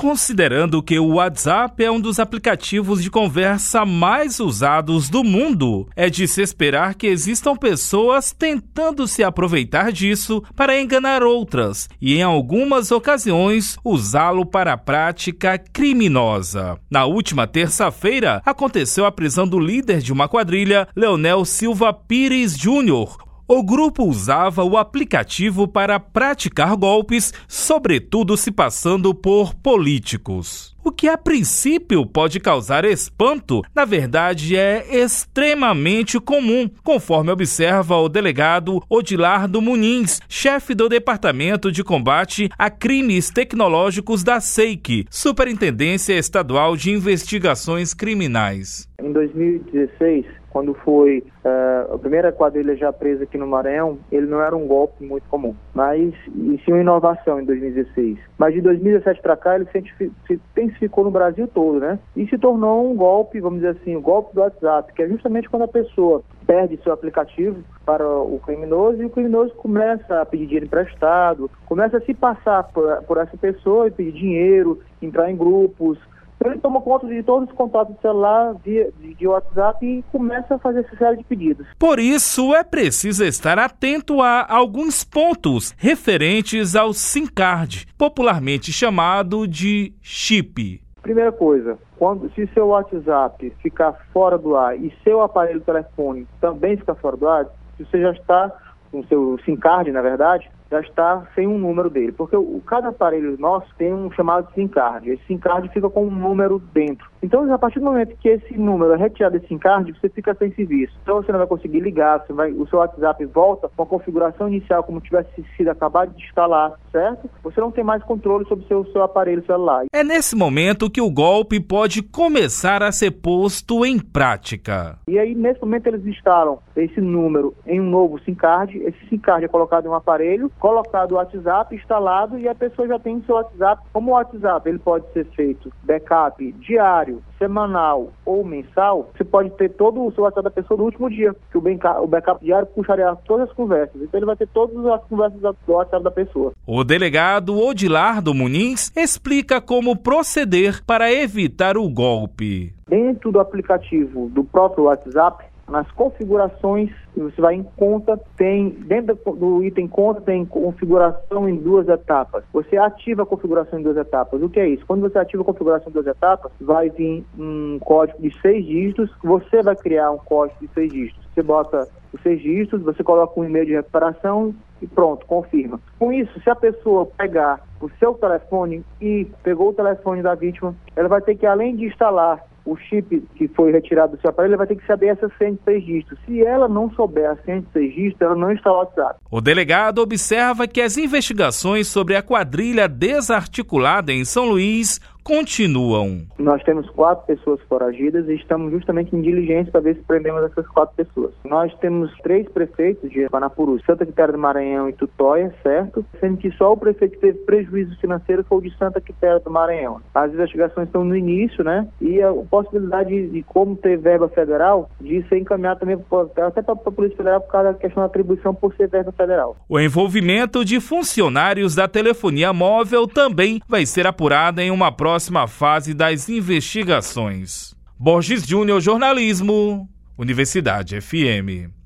Considerando que o WhatsApp é um dos aplicativos de conversa mais usados do mundo, é de se esperar que existam pessoas tentando se aproveitar disso para enganar outras e, em algumas ocasiões, usá-lo para a prática criminosa. Na última terça-feira, aconteceu a prisão do líder de uma quadrilha, Leonel Silva Pires Júnior. O grupo usava o aplicativo para praticar golpes, sobretudo se passando por políticos. O que a princípio pode causar espanto, na verdade é extremamente comum, conforme observa o delegado Odilardo Muniz, chefe do Departamento de Combate a Crimes Tecnológicos da SEIC, Superintendência Estadual de Investigações Criminais. Em 2016, quando foi a primeira quadrilha já presa aqui no Maranhão, ele não era um golpe muito comum, mas sim uma inovação em 2016. Mas de 2017 para cá ele se intensificou no Brasil todo, né? E se tornou um golpe, vamos dizer assim, o golpe do WhatsApp, que é justamente quando a pessoa perde seu aplicativo para o criminoso e o criminoso começa a pedir dinheiro emprestado, começa a se passar por essa pessoa e pedir dinheiro, entrar em grupos. Ele toma conta de todos os contatos do celular de WhatsApp e começa a fazer essa série de pedidos. Por isso, é preciso estar atento a alguns pontos referentes ao SIM card, popularmente chamado de chip. Primeira coisa, se seu WhatsApp ficar fora do ar e seu aparelho telefone também ficar fora do ar, se você já está com seu SIM card, na verdade, já está sem um número dele, porque cada aparelho nosso tem um chamado SIM card. Esse SIM card fica com um número dentro. Então, a partir do momento que esse número é retirado desse SIM card, você fica sem serviço. Então, você não vai conseguir ligar, o seu WhatsApp volta com a configuração inicial como tivesse sido acabado de instalar, certo? Você não tem mais controle sobre o seu aparelho celular. É nesse momento que o golpe pode começar a ser posto em prática. E aí, nesse momento, eles instalam esse número em um novo SIM card. Esse SIM card é colocado em um aparelho, colocado o WhatsApp instalado e a pessoa já tem o seu WhatsApp. Como o WhatsApp ele pode ser feito backup diário, semanal ou mensal, você pode ter todo o seu WhatsApp da pessoa no último dia, que o backup diário puxaria todas as conversas. Então ele vai ter todas as conversas do WhatsApp da pessoa. O delegado Odilardo Muniz explica como proceder para evitar o golpe. Dentro do aplicativo do próprio WhatsApp, nas configurações, você vai em conta, dentro do item conta tem configuração em 2 etapas. Você ativa a configuração em 2 etapas. O que é isso? Quando você ativa a configuração em 2 etapas, vai vir um código de 6 dígitos, você vai criar um código de 6 dígitos. Você bota os 6 dígitos, você coloca um e-mail de recuperação e pronto, confirma. Com isso, se a pessoa pegar o seu telefone e pegou o telefone da vítima, ela vai ter que, além de instalar o chip que foi retirado do seu aparelho, vai ter que saber essa senha de 6 dígitos. Se ela não souber a senha de 6 dígitos, ela não instala o WhatsApp. O delegado observa que as investigações sobre a quadrilha desarticulada em São Luís continuam. Nós temos 4 pessoas foragidas e estamos justamente em diligência para ver se prendemos essas 4 pessoas. Nós temos 3 prefeitos de Panapuru, Santa Quitéria do Maranhão e Tutóia, certo? Sendo que só o prefeito que teve prejuízo financeiro foi o de Santa Quitéria do Maranhão. As investigações estão no início, né? E a possibilidade de como ter verba federal, de ser encaminhado também até para a Polícia Federal por causa da questão da atribuição por ser verba federal. O envolvimento de funcionários da telefonia móvel também vai ser apurado em uma próxima fase das investigações. Borges Júnior, jornalismo, Universidade FM.